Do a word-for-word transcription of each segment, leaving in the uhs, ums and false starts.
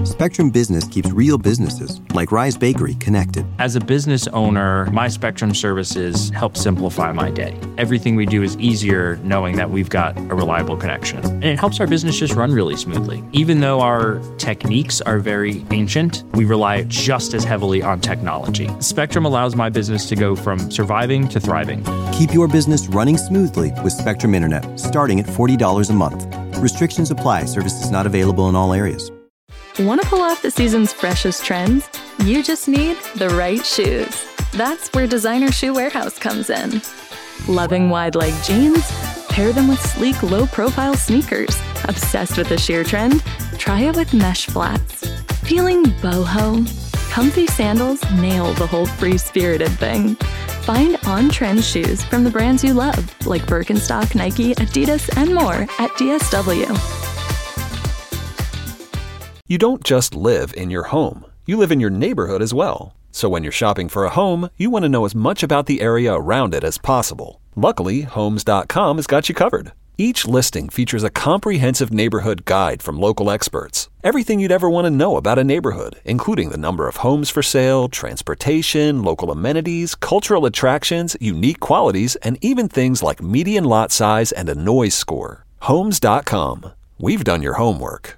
Spectrum Business keeps real businesses, like Rise Bakery, connected. As a business owner, my Spectrum services help simplify my day. Everything we do is easier knowing that we've got a reliable connection. And it helps our business just run really smoothly. Even though our techniques are very ancient, we rely just as heavily on technology. Spectrum allows my business to go from surviving to thriving. Keep your business running smoothly with Spectrum Internet, starting at forty dollars a month. Restrictions apply. Services not available in all areas. Want to pull off the season's freshest trends? You just need the right shoes. That's where Designer Shoe Warehouse comes in. Loving wide-leg jeans? Pair them with sleek, low-profile sneakers. Obsessed with the sheer trend? Try it with mesh flats. Feeling boho? Comfy sandals nail the whole free-spirited thing. Find on-trend shoes from the brands you love, like Birkenstock, Nike, Adidas, and more at D S W. You don't just live in your home. You live in your neighborhood as well. So when you're shopping for a home, you want to know as much about the area around it as possible. Luckily, Homes dot com has got you covered. Each listing features a comprehensive neighborhood guide from local experts. Everything you'd ever want to know about a neighborhood, including the number of homes for sale, transportation, local amenities, cultural attractions, unique qualities, and even things like median lot size and a noise score. Homes dot com. We've done your homework.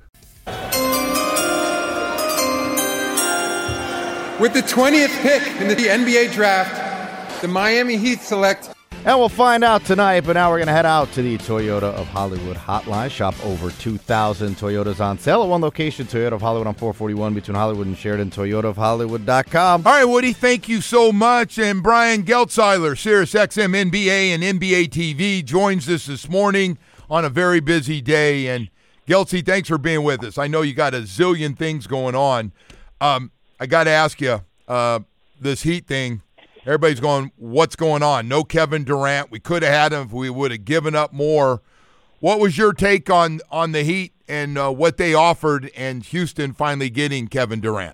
With the twentieth pick in the N B A draft, the Miami Heat select. And we'll find out tonight, but now we're going to head out to the Toyota of Hollywood hotline. Shop over two thousand Toyotas on sale at one location, Toyota of Hollywood on four forty-one between Hollywood and Sheridan, Toyota of Hollywood dot com. All right, Woody, thank you so much. And Brian Geltzeiler, Sirius X M N B A and N B A T V, joins us this morning on a very busy day. And Geltzy, thanks for being with us. I know you got a zillion things going on. Um, I got to ask you, uh, this Heat thing, everybody's going, what's going on? No Kevin Durant. We could have had him if we would have given up more. What was your take on, on the Heat and uh, what they offered and Houston finally getting Kevin Durant?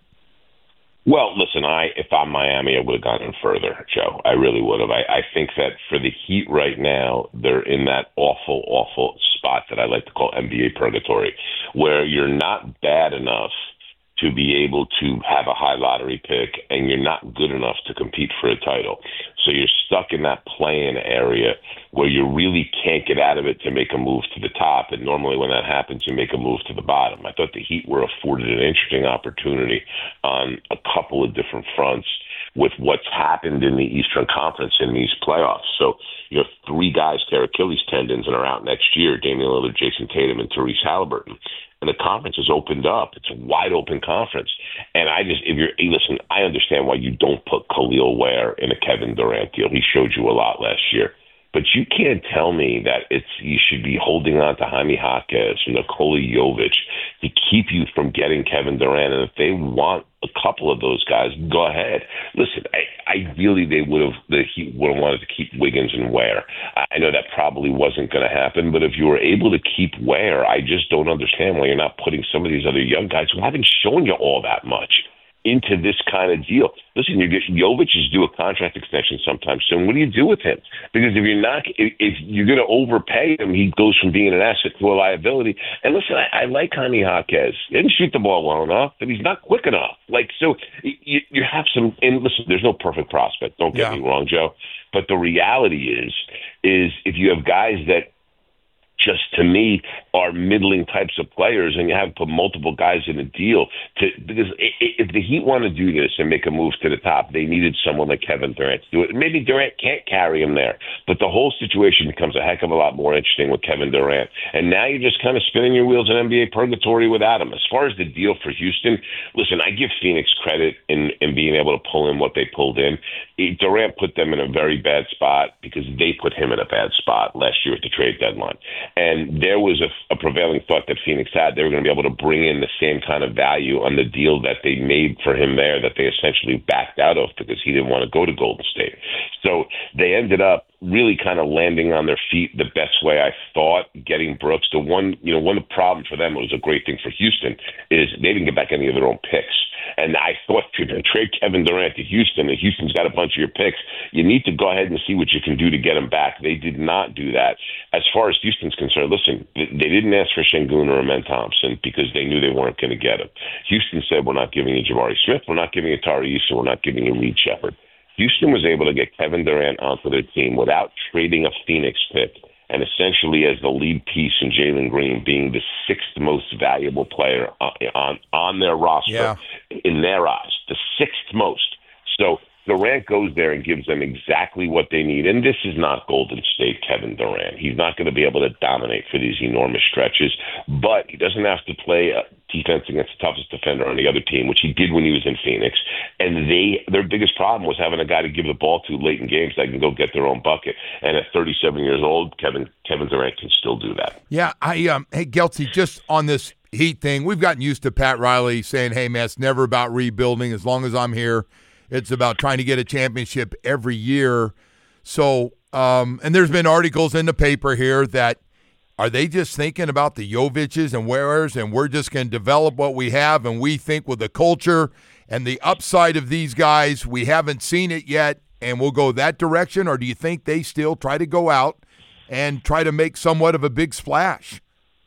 Well, listen, I if I'm Miami, I would have gone in further, Joe. I really would have. I, I think that for the Heat right now, they're in that awful, awful spot that I like to call N B A purgatory, where you're not bad enough to be able to have a high lottery pick, and you're not good enough to compete for a title. So you're stuck in that play-in area where you really can't get out of it to make a move to the top, and normally when that happens, you make a move to the bottom. I thought the Heat were afforded an interesting opportunity on a couple of different fronts with what's happened in the Eastern Conference in these playoffs. So you have three guys tear Achilles tendons and are out next year, Damian Lillard, Jason Tatum, and Therese Halliburton. And the conference has opened up. It's a wide open conference. And I just, if you're, listen, I understand why you don't put Khalil Ware in a Kevin Durant deal. He showed you a lot last year. But you can't tell me that it's you should be holding on to Jaime Jaquez and Nikola Jovic to keep you from getting Kevin Durant. And if they want a couple of those guys, go ahead. Listen, I, ideally they would have the Heat would have wanted to keep Wiggins and Ware. I know that probably wasn't going to happen, but if you were able to keep Ware, I just don't understand why you're not putting some of these other young guys who haven't shown you all that much into this kind of deal. Listen, you get Jovic is due a contract extension sometime soon. What do you do with him? Because if you're not, if, if you're going to overpay him, he goes from being an asset to a liability. And listen, I, I like Jaime Jaquez. He didn't shoot the ball well enough, but he's not quick enough. Like, so you, you have some, and listen, there's no perfect prospect. Don't get yeah. me wrong, Joe. But the reality is, is if you have guys that just to me are middling types of players, and you have to put multiple guys in a deal to because if the Heat want to do this and make a move to the top, they needed someone like Kevin Durant to do it. Maybe Durant can't carry him there, but the whole situation becomes a heck of a lot more interesting with Kevin Durant. And now you're just kind of spinning your wheels in N B A purgatory without him. As far as the deal for Houston, listen, I give Phoenix credit in, in being able to pull in what they pulled in. Durant put them in a very bad spot because they put him in a bad spot last year at the trade deadline. And there was a, a prevailing thought that Phoenix had they were going to be able to bring in the same kind of value on the deal that they made for him there that they essentially backed out of because he didn't want to go to Golden State. So they ended up really kind of landing on their feet the best way I thought, getting Brooks. The one, you know, one of the problems for them, it was a great thing for Houston, is they didn't get back any of their own picks. And I thought if you're going to trade Kevin Durant to Houston, and Houston's got a bunch of your picks, you need to go ahead and see what you can do to get him back. They did not do that. As far as Houston's concerned, listen, they didn't ask for Şengün or Amen Thompson because they knew they weren't going to get him. Houston said, we're not giving you Jabari Smith, we're not giving you Tari Eason, we're not giving you Reed Shepherd. Houston was able to get Kevin Durant onto their team without trading a Phoenix pick, and essentially as the lead piece in Jalen Green being the sixth most valuable player on on, on their roster, yeah. in their eyes, the sixth most. So Durant goes there and gives them exactly what they need. And this is not Golden State Kevin Durant. He's not going to be able to dominate for these enormous stretches, but he doesn't have to play a defense against the toughest defender on the other team, which he did when he was in Phoenix. And they their biggest problem was having a guy to give the ball to late in games that can go get their own bucket. And at thirty-seven years old, Kevin Kevin Durant can still do that. Yeah, I um, hey, Geltsy, just on this Heat thing, we've gotten used to Pat Riley saying, hey, man, it's never about rebuilding. As long as I'm here, it's about trying to get a championship every year. So, um, and there's been articles in the paper here that are they just thinking about the Jovic's and Wares, and we're just going to develop what we have, and we think with the culture and the upside of these guys, we haven't seen it yet, and we'll go that direction? Or do you think they still try to go out and try to make somewhat of a big splash?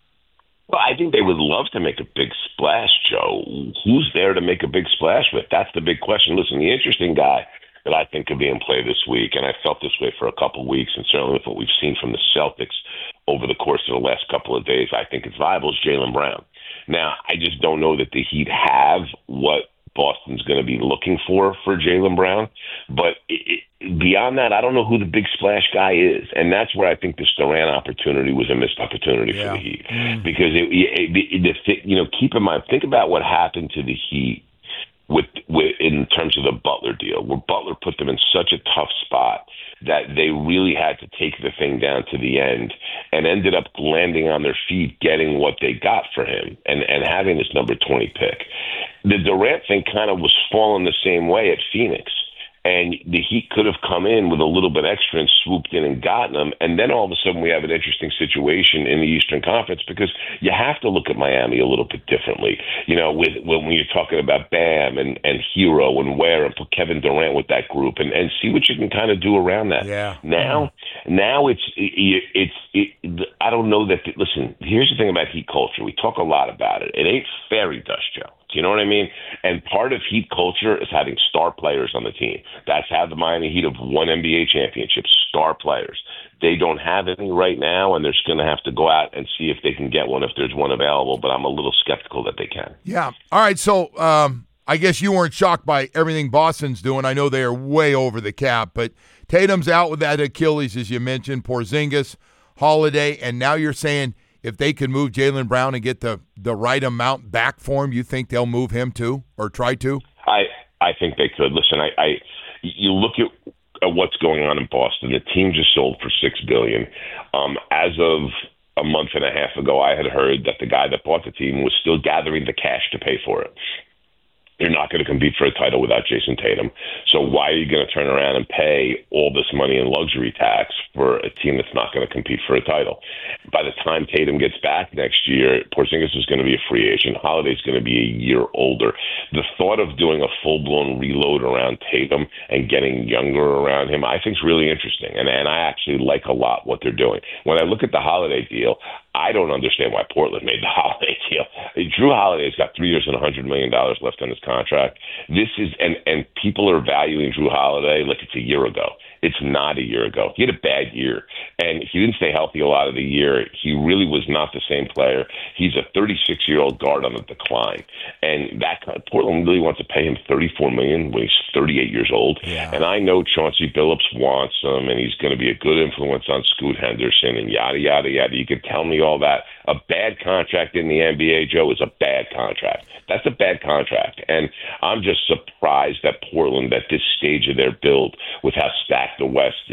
Well, I think they would love to make a big splash, Joe. Who's there to make a big splash with? That's the big question. Listen, the interesting guy that I think could be in play this week, and I felt this way for a couple of weeks, and certainly with what we've seen from the Celtics over the course of the last couple of days, I think it's viable, is Jaylen Brown. Now, I just don't know that the Heat have what Boston's going to be looking for for Jaylen Brown. But it, it, beyond that, I don't know who the big splash guy is. And that's where I think this Durant opportunity was a missed opportunity yeah. for the Heat. Mm. Because, it, it, it, it, you know, keep in mind, think about what happened to the Heat with, with in terms of the Butler deal, where Butler put them in such a tough spot that they really had to take the thing down to the end and ended up landing on their feet, getting what they got for him and, and having this number twenty pick. The Durant thing kind of was falling the same way at Phoenix. And the Heat could have come in with a little bit extra and swooped in and gotten them. And then all of a sudden we have an interesting situation in the Eastern Conference because you have to look at Miami a little bit differently. You know, with when you're talking about Bam and, and Hero and Ware and put Kevin Durant with that group and, and see what you can kind of do around that. Yeah. Now, now it's, it, it's, it, I don't know that, listen, here's the thing about Heat culture. We talk a lot about it. It ain't fairy dust, Joe. Do you know what I mean? And part of Heat culture is having star players on the team. That's how the Miami Heat have won N B A championships, star players. They don't have any right now, and they're just going to have to go out and see if they can get one if there's one available, but I'm a little skeptical that they can. Yeah. All right, so um, I guess you weren't shocked by everything Boston's doing. I know they are way over the cap, but Tatum's out with that Achilles, as you mentioned, Porzingis, Holiday, and now you're saying – if they could move Jaylen Brown and get the, the right amount back for him, you think they'll move him too or try to? I, I think they could. Listen, I, I you look at, at what's going on in Boston. The team just sold for six billion dollars. Um, as of a month and a half ago, I had heard that the guy that bought the team was still gathering the cash to pay for it. They're not going to compete for a title without Jason Tatum. So why are you going to turn around and pay all this money in luxury tax for a team that's not going to compete for a title? By the time Tatum gets back next year, Porzingis is going to be a free agent. Holiday's going to be a year older. The thought of doing a full-blown reload around Tatum and getting younger around him, I think is really interesting. And, and I actually like a lot what they're doing. When I look at the Holiday deal, I don't understand why Portland made the Holiday deal. Drew Holiday's got three years and one hundred million dollars left on his contract. This is, and, and people are valuing Drew Holiday like it's a year ago. It's not a year ago. He had a bad year, and he didn't stay healthy a lot of the year. He really was not the same player. He's a thirty-six-year-old guard on the decline, and that Portland really wants to pay him thirty-four million dollars when he's thirty-eight years old. Yeah. And I know Chauncey Billups wants him, and he's going to be a good influence on Scoot Henderson, and yada yada yada. You can tell me all that. A bad contract in the N B A, Joe, is a bad contract. That's a bad contract, and I'm just surprised that Portland, at this stage of their build, with how stacked the West is,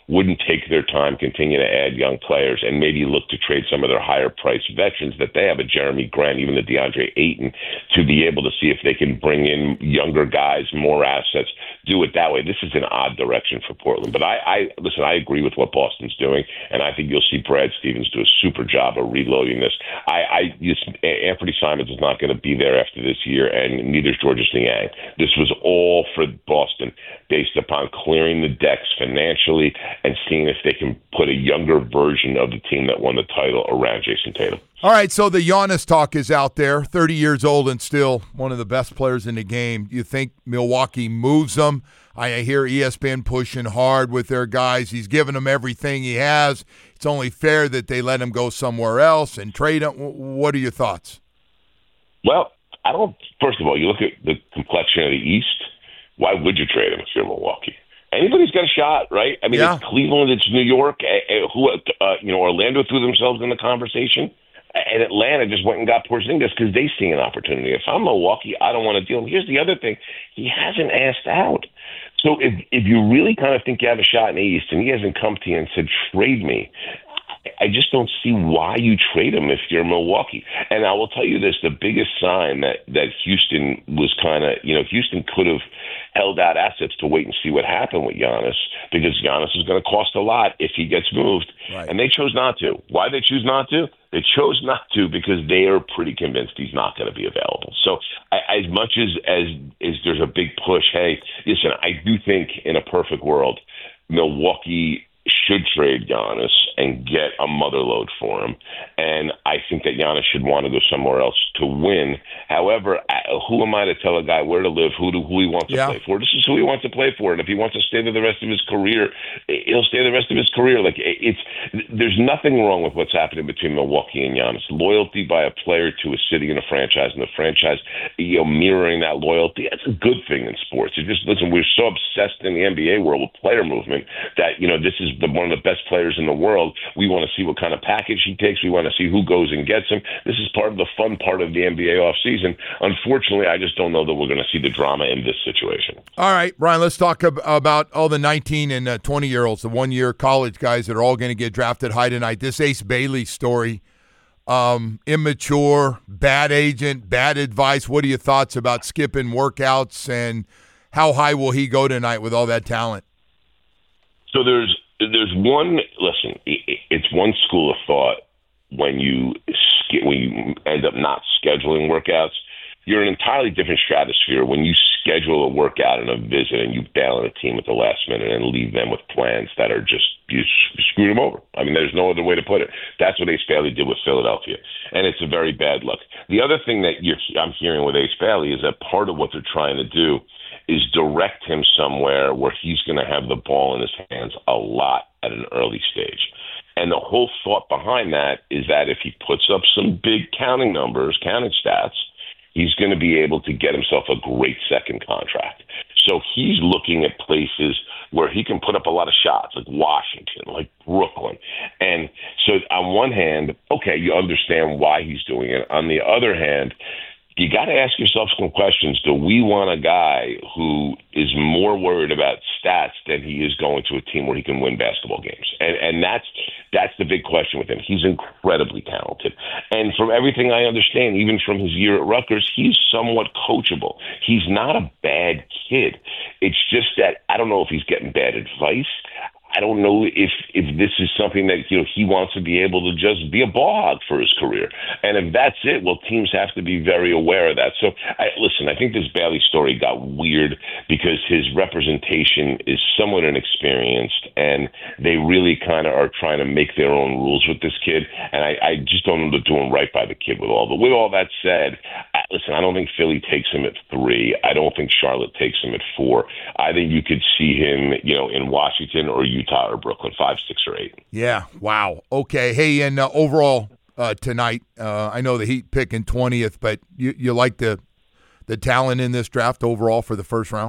wouldn't take their time, continue to add young players, and maybe look to trade some of their higher-priced veterans that they have, a Jeremy Grant, even the DeAndre Ayton, to be able to see if they can bring in younger guys, more assets, do it that way. This is an odd direction for Portland. But I, I listen, I agree with what Boston's doing, and I think you'll see Brad Stevens do a super job of reloading this. I, I just, Anthony Simons is not going to be there after this year, and neither is Georges Niang. This was all for Boston based upon clearing the decks financially and seeing if they can put a younger version of the team that won the title around Jason Tatum. All right, so the Giannis talk is out there, thirty years old and still one of the best players in the game. You think Milwaukee moves him? I hear E S P N pushing hard with their guys. He's given them everything he has. It's only fair that they let him go somewhere else and trade him. What are your thoughts? Well, I don't. First of all, you look at the complexion of the East. Why would you trade him if you're Milwaukee? Anybody's got a shot, right? I mean, yeah. It's Cleveland, it's New York, uh, who, uh, you know, Orlando threw themselves in the conversation, and Atlanta just went and got Porzingis because they see an opportunity. If I'm Milwaukee, I don't want to deal. And here's the other thing: he hasn't asked out. So if if you really kind of think you have a shot in the East, and he hasn't come to you and said, "Trade me," I just don't see why you trade him if you're Milwaukee. And I will tell you this, the biggest sign that, that Houston was kind of, you know, Houston could have held out assets to wait and see what happened with Giannis, because Giannis is going to cost a lot if he gets moved. Right. And they chose not to. Why they choose not to? They chose not to because they are pretty convinced he's not going to be available. So I, as much as, as, as there's a big push, hey, listen, I do think in a perfect world, Milwaukee should trade Giannis and get a mother load for him. And I think that Giannis should want to go somewhere else to win. However, who am I to tell a guy where to live, who to, who he wants to yeah. play for? This is who he wants to play for. And if he wants to stay there the rest of his career, he'll stay the rest of his career. Like it's, there's nothing wrong with what's happening between Milwaukee and Giannis. Loyalty by a player to a city and a franchise, and the franchise, you know, mirroring that loyalty. That's a good thing in sports. It just, listen, we're so obsessed in the N B A world with player movement that, you know, this is the, one of the best players in the world. We want to see what kind of package he takes. We want to see who goes and gets him. This is part of the fun part of the N B A offseason. Unfortunately, I just don't know that we're going to see the drama in this situation. All right, Brian, let's talk ab- about all the nineteen and twenty-year-olds, the one-year college guys that are all going to get drafted high tonight. This Ace Bailey story, um, immature, bad agent, bad advice. What are your thoughts about skipping workouts, and how high will he go tonight with all that talent? So there's There's one, listen, it's one school of thought when you when you end up not scheduling workouts. You're in an entirely different stratosphere when you schedule a workout and a visit and you bail on a team at the last minute and leave them with plans that are just, you screwed them over. I mean, there's no other way to put it. That's what Ace Bailey did with Philadelphia, and it's a very bad look. The other thing that you're, I'm hearing with Ace Bailey is that part of what they're trying to do is direct him somewhere where he's going to have the ball in his hands a lot at an early stage. And the whole thought behind that is that if he puts up some big counting numbers, counting stats, he's going to be able to get himself a great second contract. So he's looking at places where he can put up a lot of shots, like Washington, like Brooklyn. And so on one hand, okay, you understand why he's doing it. On the other hand, you got to ask yourself some questions. Do we want a guy who is more worried about stats than he is going to a team where he can win basketball games? And and that's that's the big question with him. He's incredibly talented. And from everything I understand, even from his year at Rutgers, he's somewhat coachable. He's not a bad kid. It's just that I don't know if he's getting bad advice. I don't know if if this is something that, you know, he wants to be able to just be a ball hog for his career. And if that's it, well, teams have to be very aware of that. So, I, listen, I think this Bailey story got weird because his representation is somewhat inexperienced, and they really kind of are trying to make their own rules with this kid. And I, I just don't know they're doing right by the kid with all. But with all that said, I, listen, I don't think Philly takes him at three. I don't think Charlotte takes him at four. I think you could see him, you know, in Washington or Utah or Brooklyn, five, six, or eight. Yeah, wow. Okay, hey, and uh, overall uh, tonight, uh, I know the Heat picking twentieth, but you, you like the the talent in this draft overall for the first round?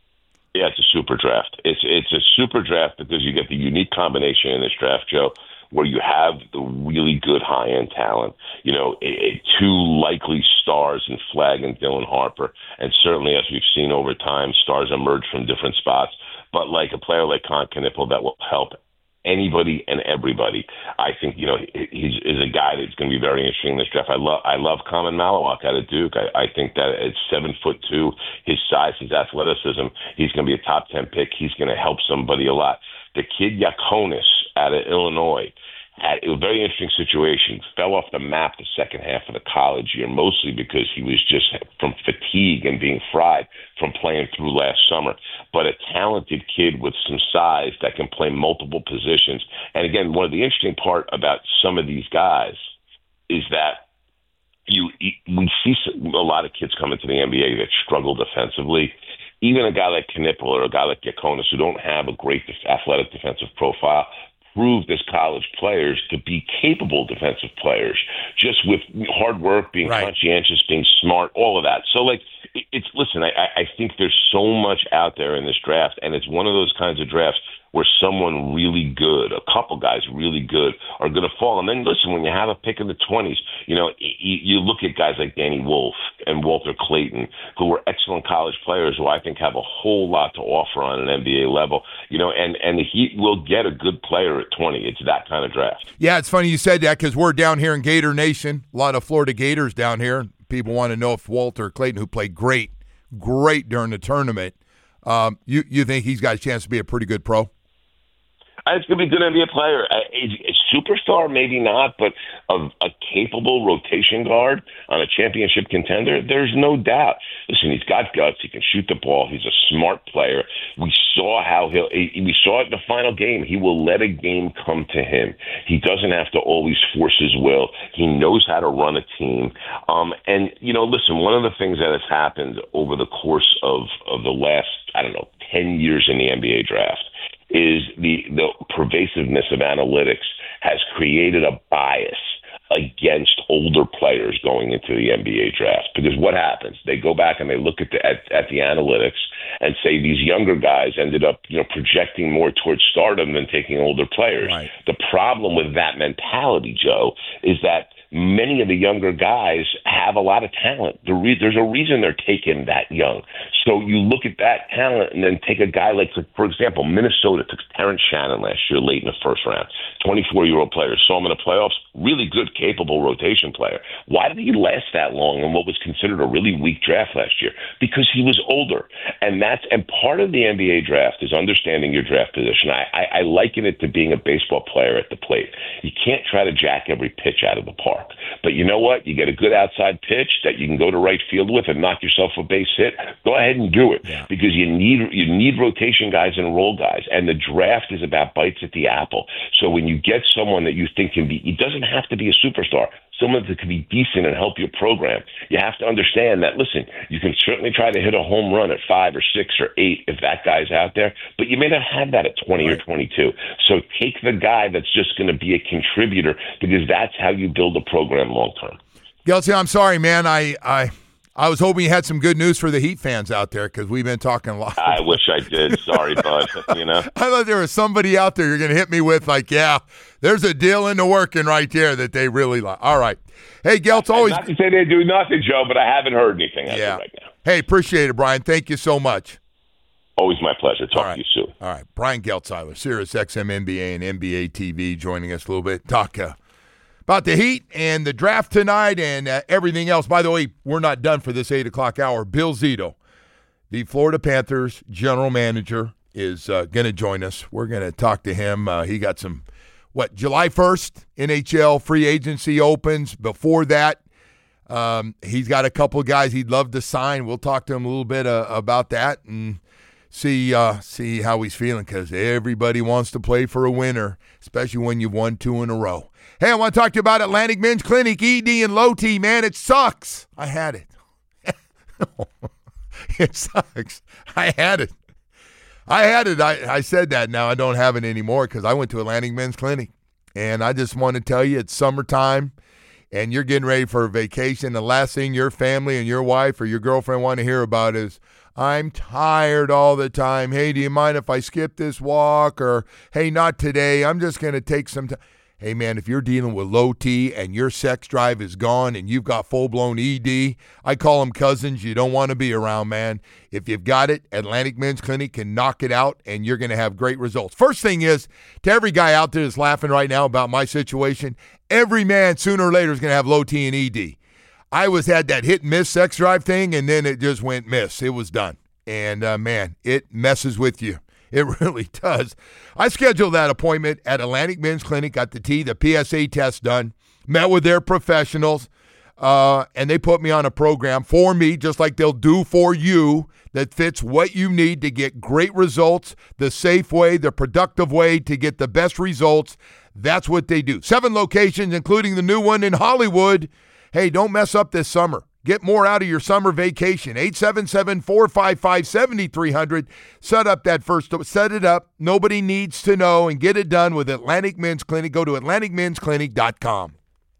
Yeah, it's a super draft. It's it's a super draft because you get the unique combination in this draft, Joe, where you have the really good high-end talent, you know, a, a two likely stars in Flagg and Dylan Harper, and certainly as we've seen over time, stars emerge from different spots, but like a player like Con Knippel that will help anybody and everybody. I think, you know, he's is a guy that's going to be very interesting in this draft. I love I love Common Malawak out of Duke. I, I think that at seven foot two, his size, his athleticism, he's going to be a top ten pick. He's going to help somebody a lot. The kid Yakonis out of Illinois had a very interesting situation. Fell off the map the second half of the college year, mostly because he was just from fatigue and being fried from playing through last summer. But a talented kid with some size that can play multiple positions. And again, one of the interesting part about some of these guys is that you we see a lot of kids come into the N B A that struggle defensively. Even a guy like Knippel or a guy like Yakonis, who don't have a great athletic defensive profile, proved as college players to be capable defensive players, just with hard work, being right. conscientious, being smart, all of that. So, like, it's listen, I, I think there's so much out there in this draft, and it's one of those kinds of drafts where someone really good, a couple guys really good, are going to fall. And then, listen, when you have a pick in the twenties, you know, you, you look at guys like Danny Wolf and Walter Clayton, who were excellent college players who I think have a whole lot to offer on an N B A level, you know, and, and the Heat will get a good player at twenty. It's that kind of draft. Yeah, it's funny you said that because we're down here in Gator Nation, a lot of Florida Gators down here. People want to know if Walter Clayton, who played great, great during the tournament, um, you, you think he's got a chance to be a pretty good pro? It's going to be a good N B A player. A, a superstar, maybe not, but a, a capable rotation guard on a championship contender, there's no doubt. Listen, he's got guts. He can shoot the ball. He's a smart player. We saw how he'll. We saw it in the final game. He will let a game come to him. He doesn't have to always force his will. He knows how to run a team. Um, and you know, listen, one of the things that has happened over the course of of the last, I don't know, ten years in the N B A draft is the, the pervasiveness of analytics has created a bias against older players going into the N B A draft. Because what happens? They go back and they look at the at, at the analytics and say these younger guys ended up, you know, projecting more towards stardom than taking older players. Right. The problem with that mentality, Joe, is that many of the younger guys have a lot of talent. The re- there's a reason they're taken that young. So you look at that talent and then take a guy like, for example, Minnesota took Terrence Shannon last year late in the first round. twenty-four-year-old player. Saw him in the playoffs. Really good, capable rotation player. Why did he last that long in what was considered a really weak draft last year? Because he was older. And that's and part of the N B A draft is understanding your draft position. I, I, I liken it to being a baseball player at the plate. You can't try to jack every pitch out of the park. But you know what? You get a good outside pitch that you can go to right field with and knock yourself a base hit. Go ahead and do it yeah. because you need you need rotation guys and role guys. And the draft is about bites at the apple. So when you get someone that you think can be, he doesn't have to be a superstar. Someone that can be decent and help your program. You have to understand that, listen, you can certainly try to hit a home run at five or six or eight if that guy's out there, but you may not have that at twenty right. or twenty-two. So take the guy that's just going to be a contributor because that's how you build a program long term. Gelsey, I'm sorry, man. I, I I was hoping you had some good news for the Heat fans out there because we've been talking a lot. I wish I did. Sorry, bud. You know, I thought there was somebody out there you're going to hit me with like, yeah, there's a deal in the working right there that they really like. All right. Hey, Geltz, always. Not to say they do nothing, Joe, but I haven't heard anything as yeah. of right now. Hey, appreciate it, Brian. Thank you so much. Always my pleasure. Talk right. to you soon. All right. Brian Geltzeiler, Sirius X M N B A and N B A T V, joining us a little bit. Talk uh, about the Heat and the draft tonight and uh, everything else. By the way, we're not done for this eight o'clock hour. Bill Zito, the Florida Panthers general manager, is uh, going to join us. We're going to talk to him. Uh, he got some, what, July first, N H L free agency opens. Before that, um, he's got a couple of guys he'd love to sign. We'll talk to him a little bit uh, about that and see uh, see how he's feeling because everybody wants to play for a winner, especially when you've won two in a row. Hey, I want to talk to you about Atlantic Men's Clinic, E D and Low T, man. It sucks. I had it. It sucks. I had it. I had it. I, I said that. Now I don't have it anymore because I went to Atlantic Men's Clinic. And I just want to tell you it's summertime and you're getting ready for a vacation. The last thing your family and your wife or your girlfriend want to hear about is, I'm tired all the time. Hey, do you mind if I skip this walk? Or, hey, not today. I'm just going to take some time. Hey, man, if you're dealing with low T and your sex drive is gone and you've got full-blown E D, I call them cousins you don't want to be around, man. If you've got it, Atlantic Men's Clinic can knock it out, and you're going to have great results. First thing is, to every guy out there that's laughing right now about my situation, every man sooner or later is going to have low T and E D. I was had that hit-and-miss sex drive thing, and then it just went miss. It was done. And, uh, man, it messes with you. It really does. I scheduled that appointment at Atlantic Men's Clinic, got the T, the P S A test done, met with their professionals, uh, and they put me on a program for me, just like they'll do for you, that fits what you need to get great results, the safe way, the productive way to get the best results. That's what they do. Seven locations, including the new one in Hollywood. Hey, don't mess up this summer. Get more out of your summer vacation. eight seven seven, four five five, seven three zero zero. Set up that first, set it up. Nobody needs to know, and get it done with Atlantic Men's Clinic. Go to atlantic men's clinic dot com.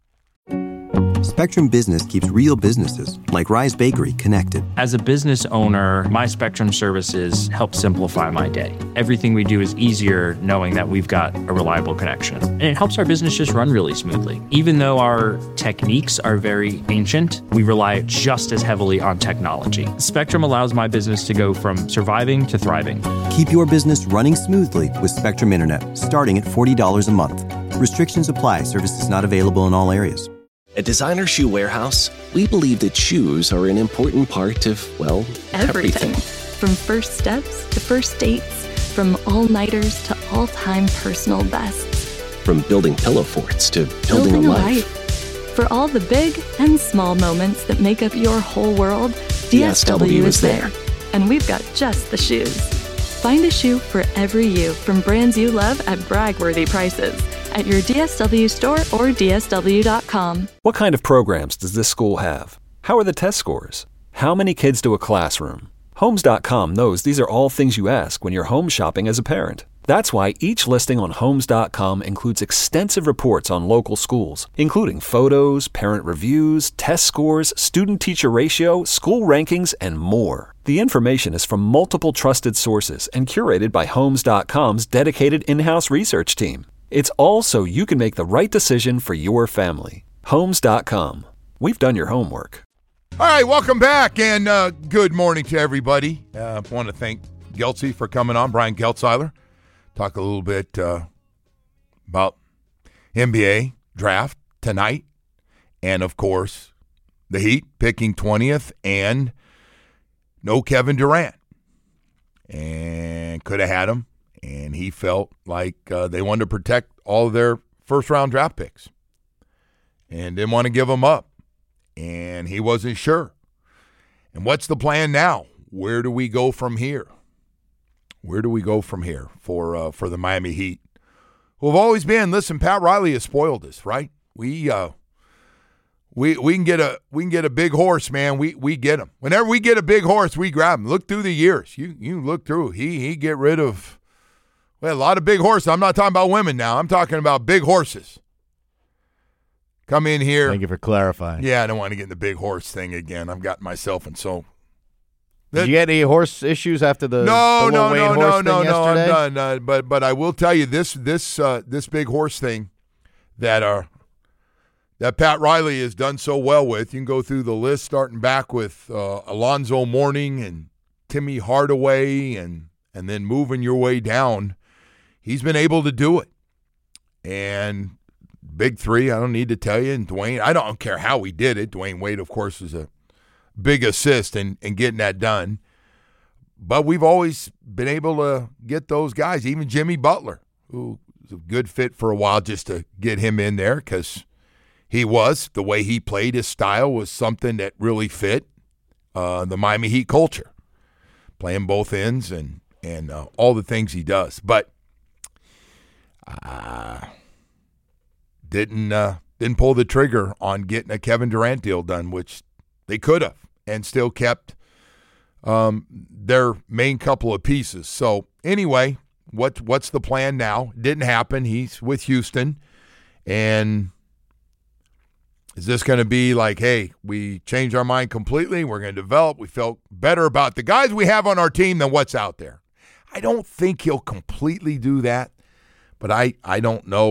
Spectrum Business keeps real businesses, like Rise Bakery, connected. As a business owner, my Spectrum services help simplify my day. Everything we do is easier knowing that we've got a reliable connection. And it helps our business just run really smoothly. Even though our techniques are very ancient, we rely just as heavily on technology. Spectrum allows my business to go from surviving to thriving. Keep your business running smoothly with Spectrum Internet, starting at forty dollars a month. Restrictions apply. Services not available in all areas. At Designer Shoe Warehouse, we believe that shoes are an important part of, well, everything. Everything. From first steps to first dates, from all-nighters to all-time personal bests. From building pillow forts to building, Building a a life. life. For all the big and small moments that make up your whole world, D S W is there. And we've got just the shoes. Find a shoe for every you from brands you love at brag-worthy prices at your D S W store or D S W dot com. What kind of programs does this school have? How are the test scores? How many kids do a classroom? Homes dot com knows these are all things you ask when you're home shopping as a parent. That's why each listing on Homes dot com includes extensive reports on local schools, including photos, parent reviews, test scores, student-teacher ratio, school rankings, and more. The information is from multiple trusted sources and curated by Homes dot com's dedicated in-house research team. It's all so you can make the right decision for your family. Homes dot com. We've done your homework. All right, welcome back, and uh, good morning to everybody. I uh, want to thank Geltzy for coming on, Brian Geltzeiler. Talk a little bit uh, about N B A draft tonight, and, of course, the Heat picking twentieth, and no Kevin Durant. And could have had him. And he felt like uh, they wanted to protect all of their first-round draft picks and didn't want to give them up. And he wasn't sure. And what's the plan now? Where do we go from here? Where do we go from here for uh, for the Miami Heat, who have always been? Listen, Pat Riley has spoiled us, right? We uh, we we can get a we can get a big horse, man. We we get him. Whenever we get a big horse, we grab him. Look through the years. You you look through. He he get rid of. Well, a lot of big horses. I'm not talking about women now. I'm talking about big horses. Come in here. Thank you for clarifying. Yeah, I don't want to get in the big horse thing again. I've got myself in so. Did you get any horse issues after the no, the no, Wayne no, horse no, thing no, no, I'm yesterday? done. Uh, but but I will tell you this this uh, this big horse thing that uh that Pat Riley has done so well with. You can go through the list, starting back with uh, Alonzo Mourning and Timmy Hardaway, and and then moving your way down. He's been able to do it. And big three, I don't need to tell you. And Dwayne, I don't care how he did it. Dwayne Wade, of course, is a big assist in, in getting that done. But we've always been able to get those guys, even Jimmy Butler, who was a good fit for a while just to get him in there because he was. The way he played, his style was something that really fit uh, the Miami Heat culture, playing both ends and, and uh, all the things he does. But Uh, didn't uh, didn't pull the trigger on getting a Kevin Durant deal done, which they could have, and still kept um, their main couple of pieces. So anyway, what what's the plan now? Didn't happen. He's with Houston, and is this going to be like, hey, we changed our mind completely, we're going to develop, we felt better about the guys we have on our team than what's out there? I don't think he'll completely do that. But I, I don't know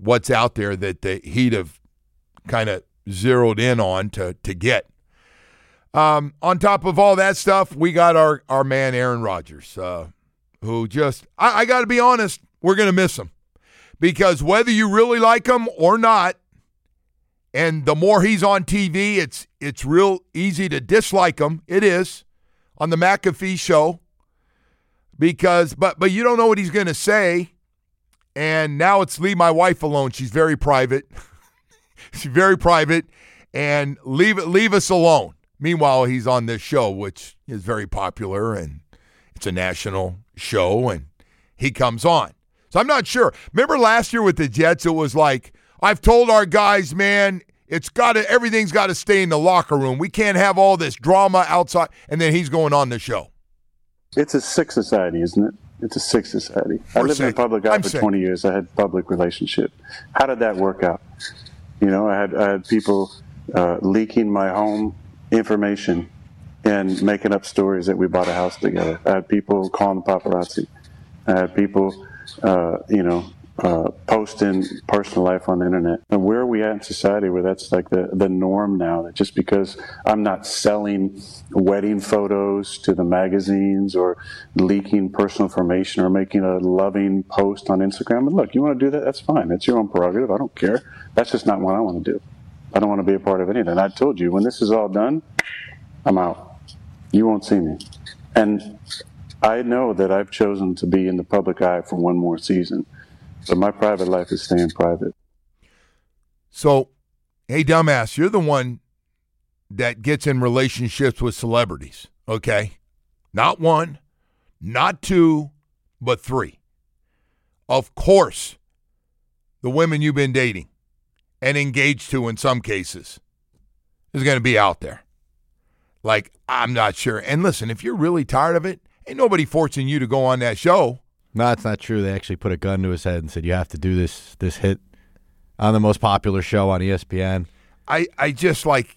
what's out there that the Heat have kind of zeroed in on to to get. Um, on top of all that stuff, we got our, our man Aaron Rodgers, uh, who just, I, I got to be honest, we're going to miss him. Because whether you really like him or not, and the more he's on T V, it's it's real easy to dislike him. It is on the McAfee show. Because, but but you don't know what he's going to say. And now it's leave my wife alone. She's very private. She's very private. And leave it, leave us alone. Meanwhile, he's on this show, which is very popular, and it's a national show, and he comes on. So I'm not sure. Remember last year with the Jets, it was like, I've told our guys, man, it's got to, everything's got to stay in the locker room. We can't have all this drama outside. And then he's going on the show. It's a sick society, isn't it? It's a sick society. We're I lived sick. in public eye I'm for sick. twenty years. I had public relationship. How did that work out? You know, I had I had people uh, leaking my home information and making up stories that we bought a house together. I had people calling the paparazzi. I had people, uh, you know, uh, posting personal life on the internet. And where are we at in society where that's like the, the norm now? That just because I'm not selling wedding photos to the magazines or leaking personal information or making a loving post on Instagram, and look, you want to do that? That's fine. It's your own prerogative. I don't care. That's just not what I want to do. I don't want to be a part of anything. I told you, when this is all done, I'm out. You won't see me. And I know that I've chosen to be in the public eye for one more season, but my private life is staying private. So, hey, dumbass, you're the one that gets in relationships with celebrities, okay? Not one, not two, but three. Of course, the women you've been dating and engaged to in some cases is going to be out there. Like, I'm not sure. And listen, if you're really tired of it, ain't nobody forcing you to go on that show. No, it's not true. They actually put a gun to his head and said, you have to do this this hit on the most popular show on E S P N. I, I just like,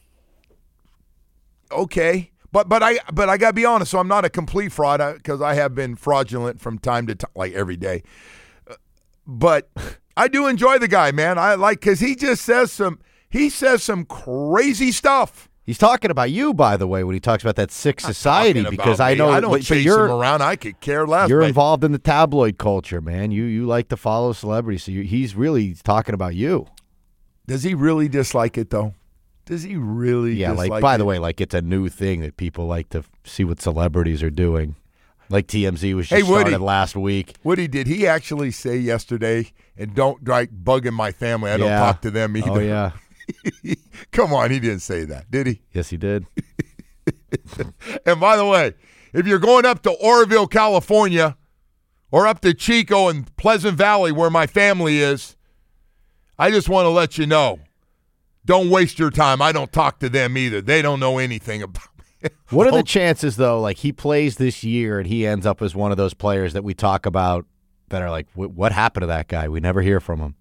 okay. But but I but I got to be honest, so I'm not a complete fraud because I have been fraudulent from time to time, like every day. But I do enjoy the guy, man. I like, because he just says some, he says some crazy stuff. He's talking about you, by the way, when he talks about that sick society, because I know I don't but chase you're, him around. I could care less. You're but involved in the tabloid culture, man. You you like to follow celebrities, so you, he's really talking about you. Does he really dislike it, though? Does he really Yeah, dislike like, by it? the way, like it's a new thing that people like to see what celebrities are doing. Like T M Z was just Hey, Woody. started last week. Woody, did he actually say yesterday, and don't like bugging my family, I don't Yeah. talk to them either? Oh, yeah. Come on, he didn't say that, did he? Yes, he did. And by the way, if you're going up to Oroville, California, or up to Chico and Pleasant Valley where my family is, I just want to let you know, don't waste your time. I don't talk to them either. They don't know anything about me. What are the chances, though, like he plays this year and he ends up as one of those players that we talk about that are like, what happened to that guy? We never hear from him.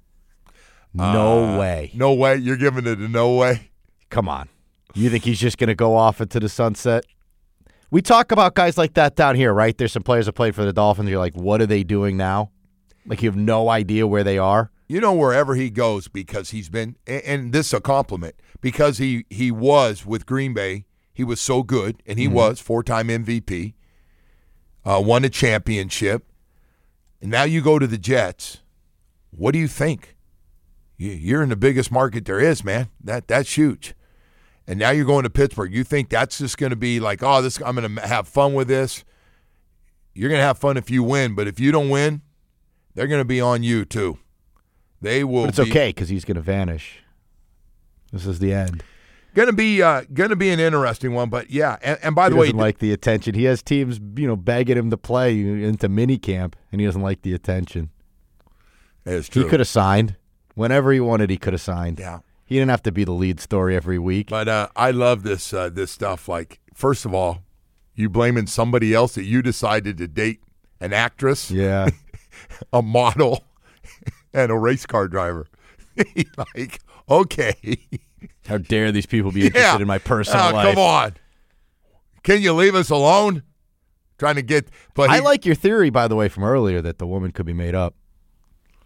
No Uh, way. No way? You're giving it a no way? Come on. You think he's just going to go off into the sunset? We talk about guys like that down here, right? There's some players that played for the Dolphins. You're like, what are they doing now? Like you have no idea where they are. You know, wherever he goes, because he's been, and, and this is a compliment, because he, he was with Green Bay, he was so good, and he Mm-hmm. was four-time M V P, uh, won a championship, and now you go to the Jets. What do you think? You, you're in the biggest market there is, man. That That's huge. And now you're going to Pittsburgh. You think that's just going to be like, oh, this I'm going to have fun with this? You're going to have fun if you win, but if you don't win, they're going to be on you too. They will. But it's be, okay because he's going to vanish. This is the end. Going to be uh, going to be an interesting one, but yeah. And, and by he the way, doesn't like the attention. He has teams, you know, begging him to play into minicamp, and he doesn't like the attention. It's true. He could have signed whenever he wanted. He could have signed. Yeah. He didn't have to be the lead story every week. But uh, I love this uh, this stuff. Like, first of all, you blaming somebody else that you decided to date an actress, Yeah. a model, and a race car driver. Like, okay. How dare these people be interested Yeah. in my personal Uh, life? Come on. Can you leave us alone? Trying to get. But I he- like your theory, by the way, from earlier that the woman could be made up.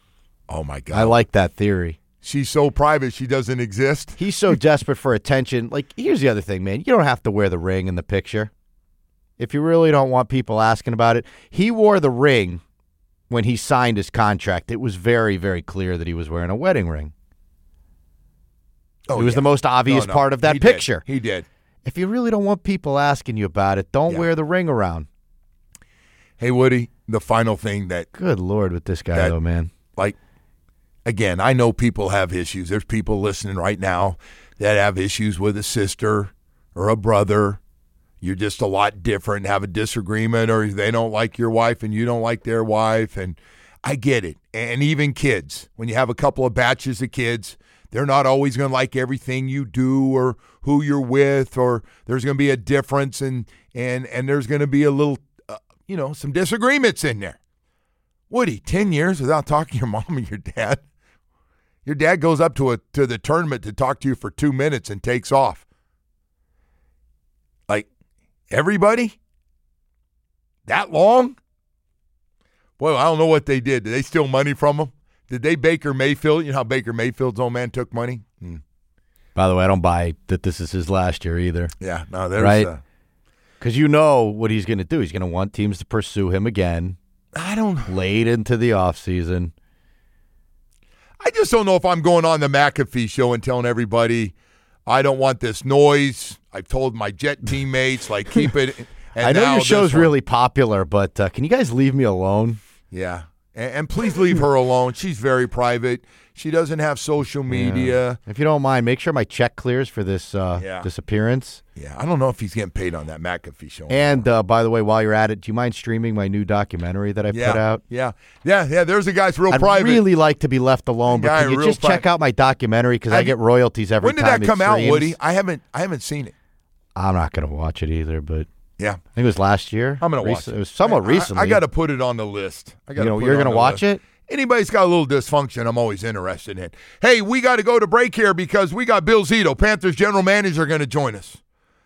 Oh, my God. I like that theory. She's so private she doesn't exist. He's so desperate for attention. Like, here's the other thing, man. You don't have to wear the ring in the picture. If you really don't want people asking about it. He wore the ring when he signed his contract. It was very, very clear that he was wearing a wedding ring. Oh, it was yeah. the most obvious no, no. part of that he picture. Did. He did. If you really don't want people asking you about it, don't Yeah. wear the ring around. Hey, Woody, the final thing that... Good Lord with this guy, that, though, man. Like, again, I know people have issues. There's people listening right now that have issues with a sister or a brother. You're just a lot different, have a disagreement, or they don't like your wife and you don't like their wife. And I get it. And even kids, when you have a couple of batches of kids, they're not always going to like everything you do or who you're with, or there's going to be a difference, and and and there's going to be a little, uh, you know, some disagreements in there. Woody, ten years without talking to your mom and your dad? Your dad goes up to a to the tournament to talk to you for two minutes and takes off. Like, everybody? That long? Boy, I don't know what they did. Did they steal money from him? Did they Baker Mayfield? You know how Baker Mayfield's old man took money? Hmm. By the way, I don't buy that this is his last year either. Yeah, no, there's... Right? Because uh, you know what he's going to do. He's going to want teams to pursue him again. I don't... Late into the offseason. I just don't know if I'm going on the McAfee show and telling everybody I don't want this noise. I've told my Jet teammates, like, keep it. And I know now your show's one. really popular, but uh, can you guys leave me alone? Yeah. And, and please leave her alone. She's very private. She doesn't have social media. Yeah. If you don't mind, make sure my check clears for this uh, yeah. disappearance. Yeah, I don't know if he's getting paid on that McAfee show. And, uh, by the way, while you're at it, do you mind streaming my new documentary that I yeah, put out? Yeah, yeah, yeah. There's a guy's real I'd private. I'd really like to be left alone, but guy can you real just private. check out my documentary because I get royalties every when time When did that come out, streams. Woody? I haven't I haven't seen it. I'm not going to watch it either, but yeah, I think it was last year. I'm going to Rec- watch it. It was somewhat I, recently. I, I got to put it on the list. I got you know, put you're it going to watch list. it? Anybody's got a little dysfunction, I'm always interested in. Hey, we got to go to break here because we got Bill Zito, Panthers general manager, going to join us.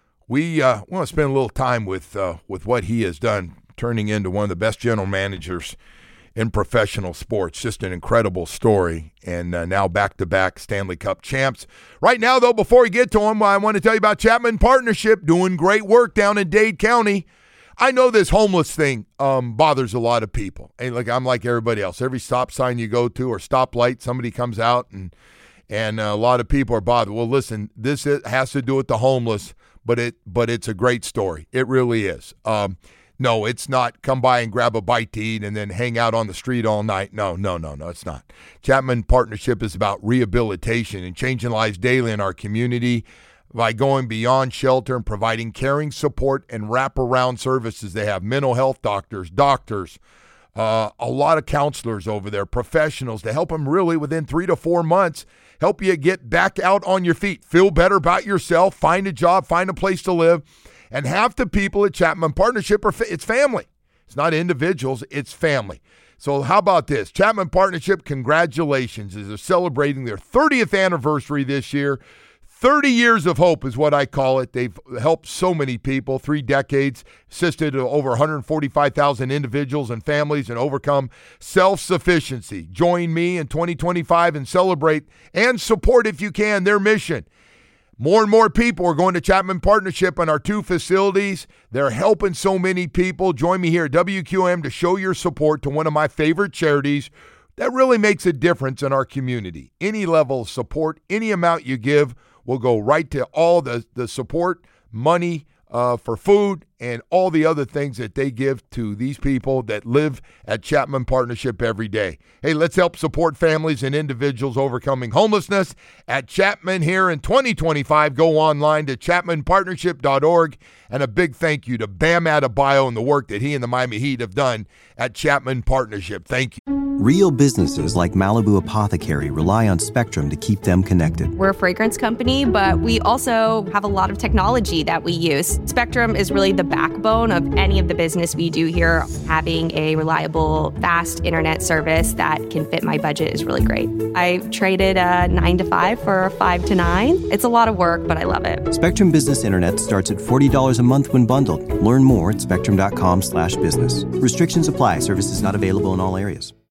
We uh, want to spend a little time with uh, with what he has done, turning into one of the best general managers in professional sports. Just an incredible story, and uh, now back-to-back Stanley Cup champs. Right now, though, before we get to him, I want to tell you about Chapman Partnership, doing great work down in Dade County. I know this homeless thing um, bothers a lot of people. And like I'm like everybody else. Every stop sign you go to or stoplight, somebody comes out, and and uh, a lot of people are bothered. Well, listen, this is, has to do with the homeless, but it but it's a great story. It really is. Um, no, it's not come by and grab a bite to eat and then hang out on the street all night. No, no, no, no, it's not. Chapman Partnership is about rehabilitation and changing lives daily in our community by going beyond shelter and providing caring support and wraparound services. They have mental health doctors, doctors, uh, a lot of counselors over there, professionals to help them really within three to four months, help you get back out on your feet, feel better about yourself, find a job, find a place to live. And half the people at Chapman Partnership, are fa- it's family. It's not individuals, it's family. So how about this? Chapman Partnership, congratulations, as they're celebrating their thirtieth anniversary this year. thirty years of hope is what I call it. They've helped so many people, three decades, assisted over one hundred forty-five thousand individuals and families and overcome self-sufficiency. Join me in twenty twenty-five and celebrate and support, if you can, their mission. More and more people are going to Chapman Partnership on our two facilities. They're helping so many people. Join me here at W Q M to show your support to one of my favorite charities that really makes a difference in our community. Any level of support, any amount you give will go right to all the, the support, money uh, for food, and all the other things that they give to these people that live at Chapman Partnership every day. Hey, let's help support families and individuals overcoming homelessness at Chapman here in twenty twenty-five. Go online to chapman partnership dot org, and a big thank you to Bam Adebayo and the work that he and the Miami Heat have done at Chapman Partnership. Thank you. Real businesses like Malibu Apothecary rely on Spectrum to keep them connected. We're a fragrance company, but we also have a lot of technology that we use. Spectrum is really the backbone of any of the business we do here. Having a reliable, fast internet service that can fit my budget is really great. I traded a nine to five for a five to nine. It's a lot of work, but I love it. Spectrum Business Internet starts at forty dollars a month when bundled. Learn more at spectrum dot com slash business. Restrictions apply. Services not available in all areas.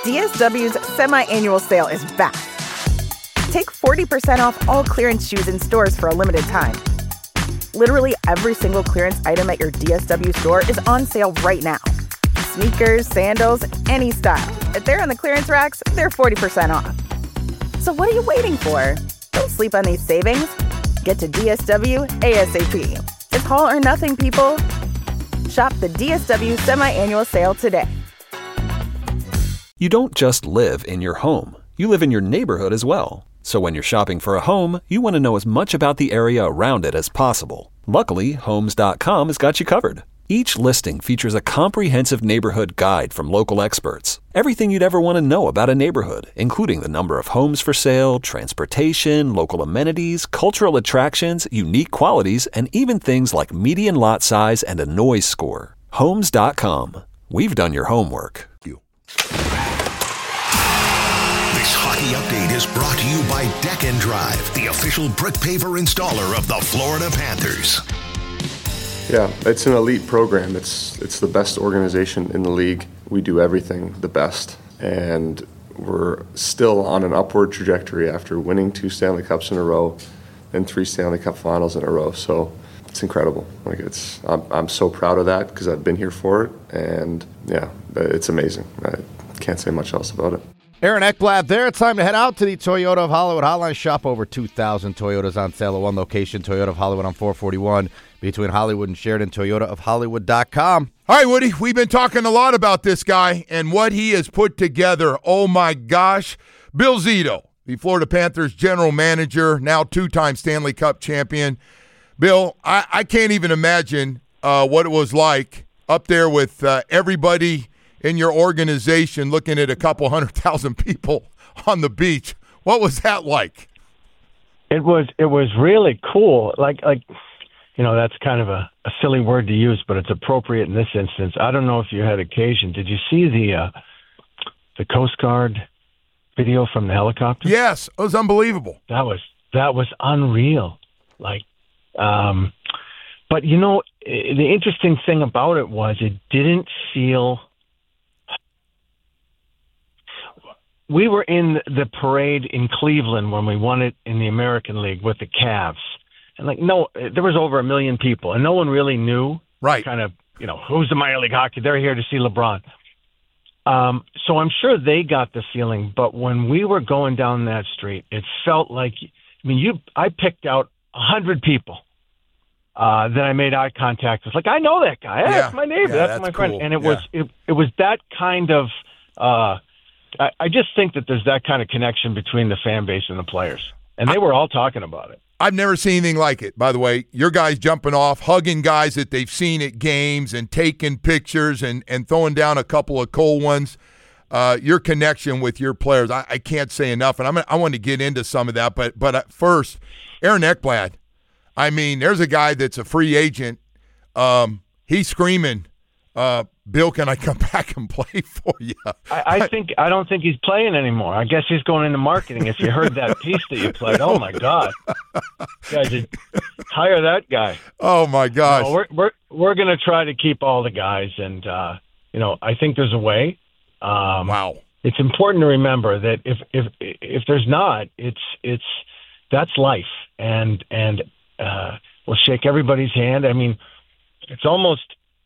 D S W's semi-annual sale is back. Take forty percent off all clearance shoes in stores for a limited time. Literally every single clearance item at your D S W store is on sale right now. Sneakers, sandals, any style. If they're on the clearance racks, they're forty percent off. So what are you waiting for? Don't sleep on these savings. Get to D S W ASAP. It's all or nothing, people. Shop the D S W semi-annual sale today. You don't just live in your home. You live in your neighborhood as well. So when you're shopping for a home, you want to know as much about the area around it as possible. Luckily, Homes dot com has got you covered. Each listing features a comprehensive neighborhood guide from local experts. Everything you'd ever want to know about a neighborhood, including the number of homes for sale, transportation, local amenities, cultural attractions, unique qualities, and even things like median lot size and a noise score. Homes dot com. We've done your homework. This hockey update is brought to you by Deck and Drive, the official brick paver installer of the Florida Panthers. Yeah, it's an elite program. It's it's the best organization in the league. We do everything the best, and we're still on an upward trajectory after winning two Stanley Cups in a row and three Stanley Cup finals in a row. So it's incredible. Like it's, I'm, I'm so proud of that because I've been here for it, and yeah, it's amazing. I can't say much else about it. Aaron Ekblad there. It's time to head out to the Toyota of Hollywood hotline. Shop over two thousand Toyotas on sale at one location. Toyota of Hollywood on four forty-one between Hollywood and Sheridan. Toyota of Hollywood dot com. All right, Woody, we've been talking a lot about this guy and what he has put together. Oh, my gosh. Bill Zito, the Florida Panthers general manager, now two-time Stanley Cup champion. Bill, I, I can't even imagine uh, what it was like up there with uh, everybody in your organization looking at a couple hundred thousand people on the beach. What was that like? It was it was really cool. Like like you know, that's kind of a, a silly word to use, but it's appropriate in this instance. I don't know if you had occasion. Did you see the uh, the Coast Guard video from the helicopter? Yes, it was unbelievable. That was that was unreal. Like um but you know, the interesting thing about it was it didn't feel. We were in the parade in Cleveland when we won it in the American League with the Cavs. And, like, no, there was over a million people, and no one really knew. Right. Kind of, you know, who's the minor league hockey? They're here to see LeBron. Um, so I'm sure they got the feeling. But when we were going down that street, it felt like, I mean, you. I picked out one hundred people uh, that I made eye contact with. Like, I know that guy. Hey, Yeah. That's my neighbor. Yeah, that's, that's my friend. cool. And it Yeah. was it, it was that kind of uh, – I, I just think that there's that kind of connection between the fan base and the players. And they were all talking about it. I've never seen anything like it, by the way. Your guys jumping off, hugging guys that they've seen at games and taking pictures and, and throwing down a couple of cold ones. Uh, your connection with your players, I, I can't say enough. And I'm, I want to get into some of that. But, but at first, Aaron Ekblad, I mean, there's a guy that's a free agent. Um, he's screaming, uh, Bill, can I come back and play for you? I, I think I don't think he's playing anymore. I guess he's going into marketing. If you heard that piece that you played, oh my God, guys, hire that guy. Oh my gosh, no, we're we're we're going to try to keep all the guys, and uh, you know, I think there's a way. Um, wow, it's important to remember that if if if there's not, it's it's that's life, and and uh, we'll shake everybody's hand. I mean, it's almost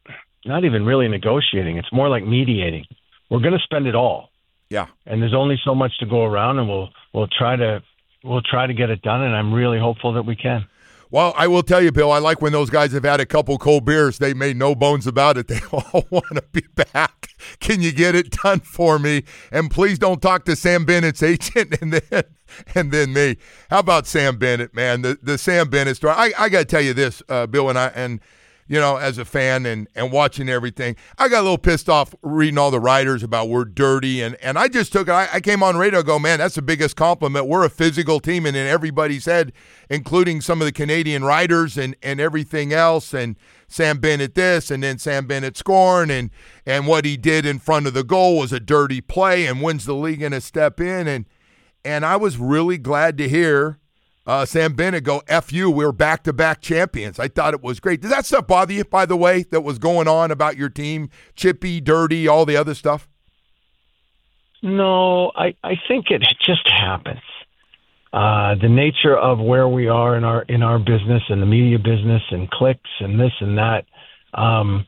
not even really negotiating. It's more like mediating. We're going to spend it all. Yeah. And there's only so much to go around, and we'll we'll try to we'll try to get it done, and I'm really hopeful that we can. Well, I will tell you, Bill, I like when those guys have had a couple cold beers. They made no bones about it. They all want to be back. Can you get it done for me? And please don't talk to Sam Bennett's agent and then and then me. How about Sam Bennett, man? The the Sam Bennett story. I, I got to tell you this, uh, Bill, and I and you know, as a fan and, and watching everything, I got a little pissed off reading all the writers about we're dirty. And, and I just took it. I, I came on radio and go, man, that's the biggest compliment. We're a physical team. And in everybody's head, including some of the Canadian writers and, and everything else. And Sam Bennett this and then Sam Bennett scoring. And, and what he did in front of the goal was a dirty play and wins the league in a step in. And, and I was really glad to hear Uh, Sam Bennett go, F you, we're back-to-back champions. I thought it was great. Does that stuff bother you, by the way, that was going on about your team? Chippy, dirty, all the other stuff? No, I, I think it just happens. Uh, the nature of where we are in our in our business and the media business and clicks and this and that, um,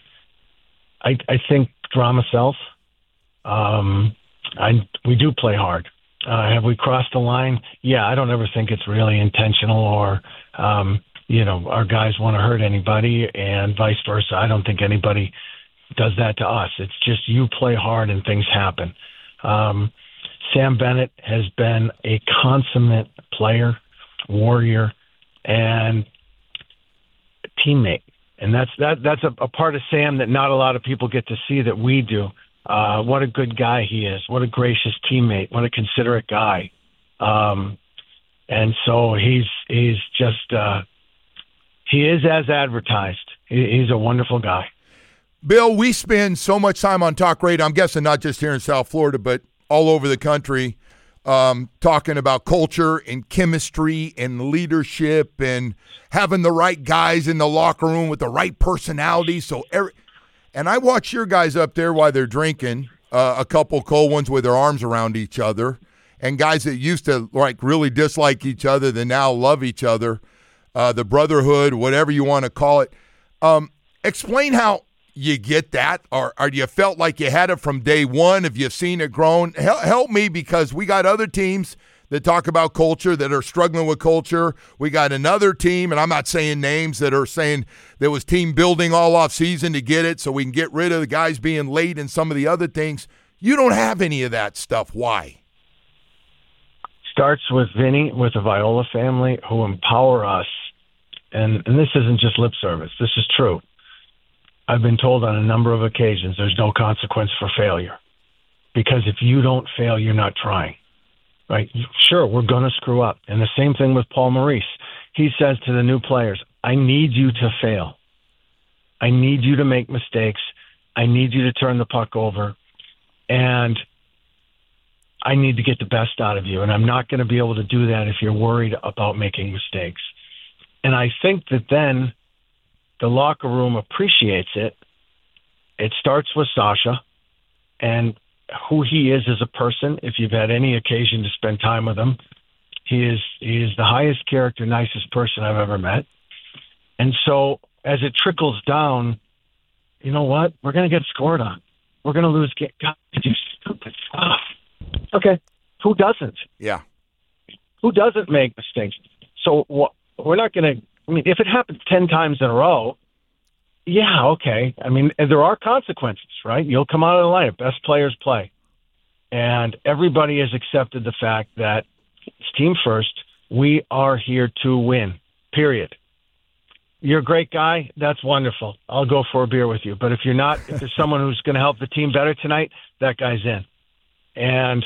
I, I think drama sells. Um, I, we do play hard. Uh, have we crossed the line? Yeah, I don't ever think it's really intentional or, um, you know, our guys want to hurt anybody and vice versa. I don't think anybody does that to us. It's just you play hard and things happen. Um, Sam Bennett has been a consummate player, warrior, and teammate. And that's that. That's a, a part of Sam that not a lot of people get to see that we do. Uh, what a good guy he is. What a gracious teammate. What a considerate guy. Um, and so he's he's just uh, he is as advertised. He, he's a wonderful guy. Bill, we spend so much time on talk radio, I'm guessing not just here in South Florida, but all over the country, um, talking about culture and chemistry and leadership and having the right guys in the locker room with the right personality. So, every, and I watch your guys up there while they're drinking, uh, a couple cold ones with their arms around each other, and guys that used to like really dislike each other that now love each other, uh, the brotherhood, whatever you want to call it. Um, explain how you get that, or, or you felt like you had it from day one? Have you seen it grown? Help, help me, because we got other teams that talk about culture that are struggling with culture. We got another team, and I'm not saying names, that are saying there was team building all off season to get it so we can get rid of the guys being late and some of the other things. You don't have any of that stuff. Why? Starts with Vinny, with the Viola family, who empower us. And, and this isn't just lip service. This is true. I've been told on a number of occasions there's no consequence for failure, because if you don't fail, you're not trying, right? Sure, we're going to screw up. And the same thing with Paul Maurice. He says to the new players, I need you to fail. I need you to make mistakes. I need you to turn the puck over. And I need to get the best out of you. And I'm not going to be able to do that if you're worried about making mistakes. And I think that then the locker room appreciates it. It starts with Sasha and who he is as a person. If you've had any occasion to spend time with him, he is he is the highest character, nicest person I've ever met. And so as it trickles down, you know what? We're going to get scored on. We're going to lose. Ga- God, do stupid stuff. Okay, who doesn't? Yeah. Who doesn't make mistakes? So wh- we're not going to. I mean, if it happens ten times in a row, yeah, okay. I mean, there are consequences, right? You'll come out of the lineup. Best players play. And everybody has accepted the fact that it's team first. We are here to win, period. You're a great guy. That's wonderful. I'll go for a beer with you. But if you're not, if there's someone who's going to help the team better tonight, that guy's in. And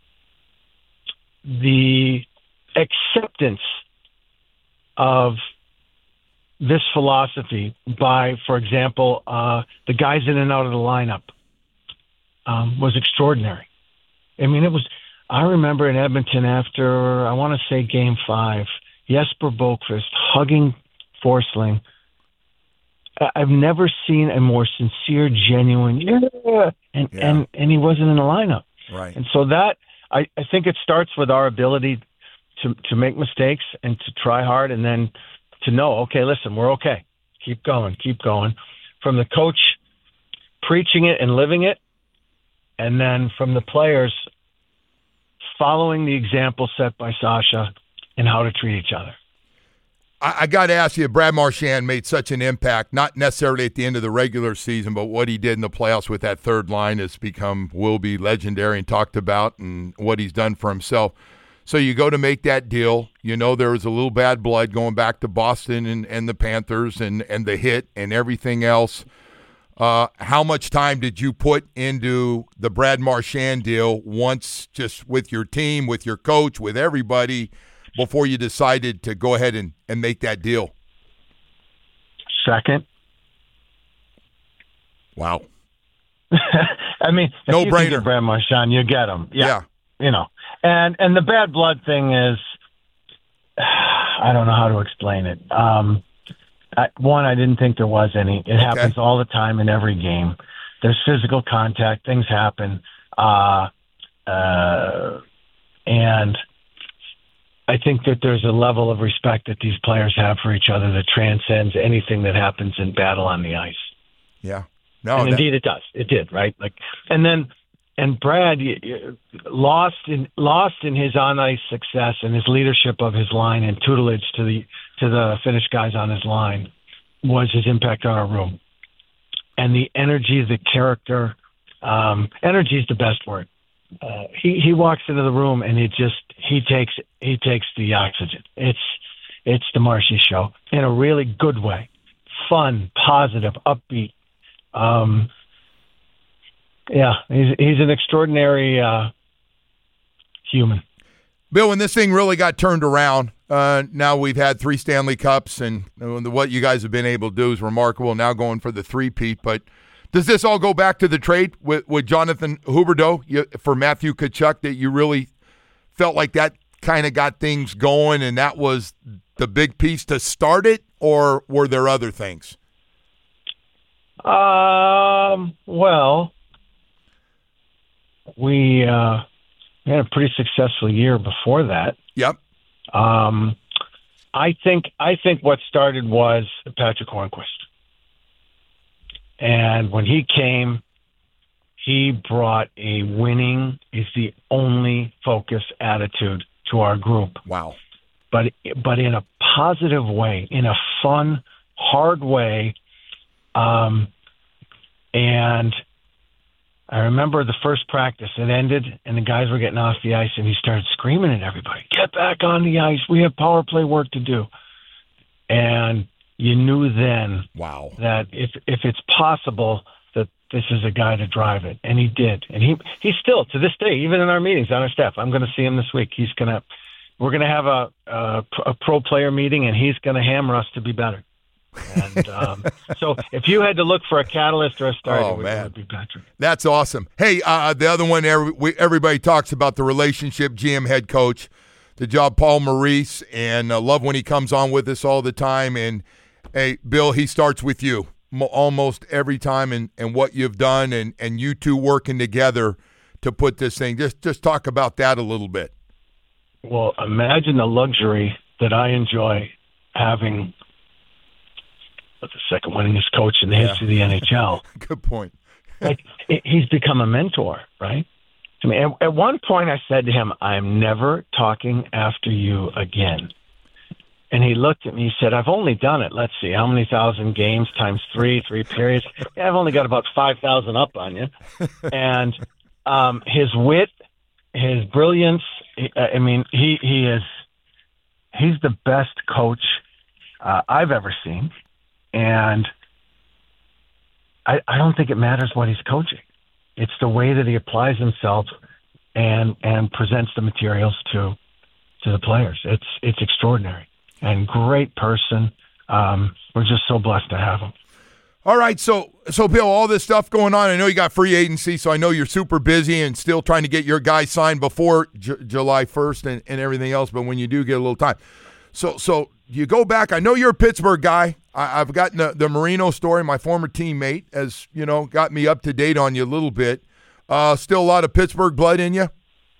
the acceptance of this philosophy by, for example, uh, the guys in and out of the lineup um, was extraordinary. I mean, it was, I remember in Edmonton after, I want to say game five, Jesper Boqvist hugging Forsling. I've never seen a more sincere, genuine, yeah, and, Yeah. and, and he wasn't in the lineup. Right. And so that, I, I think it starts with our ability to, to make mistakes and to try hard, and then to know, okay, listen, we're okay. Keep going, keep going. From the coach preaching it and living it, and then from the players following the example set by Sasha and how to treat each other. I, I got to ask you, Brad Marchand made such an impact, not necessarily at the end of the regular season, but what he did in the playoffs with that third line has become, will be legendary and talked about, and what he's done for himself. So you go to make that deal. You know there was a little bad blood going back to Boston and, and the Panthers and, and the hit and everything else. Uh, how much time did you put into the Brad Marchand deal once, just with your team, with your coach, with everybody, before you decided to go ahead and, and make that deal? Second. Wow. I mean, if no you brainer. can get Brad Marchand, you get him. Yeah. yeah. You know, and and the bad blood thing is, I don't know how to explain it. Um, I, one, I didn't think there was any. It Okay. happens all the time in every game. There's physical contact. Things happen. Uh, Uh, and I think that there's a level of respect that these players have for each other that transcends anything that happens in battle on the ice. Yeah. No, and that- indeed it does. It did, right? Like, and then, and Brad you, you, lost in lost in his on ice success and his leadership of his line and tutelage to the to the Finnish guys on his line was his impact on our room, and the energy, the character. Um, energy is the best word. Uh, he he walks into the room and it just he takes he takes the oxygen. It's it's the Marshy Show in a really good way, fun, positive, upbeat. Um, yeah, he's he's an extraordinary uh, human. Bill, when this thing really got turned around, uh, now we've had three Stanley Cups, and what you guys have been able to do is remarkable. Now going for the three-peat, but does this all go back to the trade with, with Jonathan Huberdeau you, for Matthew Tkachuk, that you really felt like that kind of got things going and that was the big piece to start it, or were there other things? Um. Well, we uh, we had a pretty successful year before that. Yep. Um, I think I think what started was Patrick Hornquist, and when he came, he brought a winning is the only focus attitude to our group. Wow. But but in a positive way, in a fun, hard way. Um, and I remember the first practice, it ended and the guys were getting off the ice and he started screaming at everybody, get back on the ice. We have power play work to do. And you knew then wow. that if, if it's possible that this is a guy to drive it. And he did. And he, he still, to this day, even in our meetings on our staff, I'm going to see him this week. He's going to, we're going to have a, a, a pro player meeting and he's going to hammer us to be better. And um, so if you had to look for a catalyst or a start, oh, it would, man. it would be Patrick. That's awesome. Hey, uh, the other one, every, we, everybody talks about the relationship, G M head coach, the job, Paul Maurice, and uh, love when he comes on with us all the time. And, hey, Bill, he starts with you mo- almost every time and, and what you've done and, and you two working together to put this thing. Just, just talk about that a little bit. Well, imagine the luxury that I enjoy having – the second winningest coach in the yeah. history of the N H L. Good point. Like, he's become a mentor, right? I mean, at, at one point I said to him, I'm never talking after you again. And he looked at me, he said, I've only done it, let's see, how many thousand games times three, three periods? Yeah, I've only got about five thousand up on you. And um, his wit, his brilliance, I mean, he, he is, he's the best coach uh, I've ever seen. And I, I don't think it matters what he's coaching. It's the way that he applies himself and and presents the materials to to the players. It's it's extraordinary and great person. Um, we're just so blessed to have him. All right, so so Bill, all this stuff going on. I know you got free agency, so I know you're super busy and still trying to get your guys signed before J- July first and, and everything else. But when you do get a little time, so so. You go back. I know you're a Pittsburgh guy. I, I've gotten the, the Marino story. My former teammate has, you know, got me up to date on you a little bit. Uh, still a lot of Pittsburgh blood in you?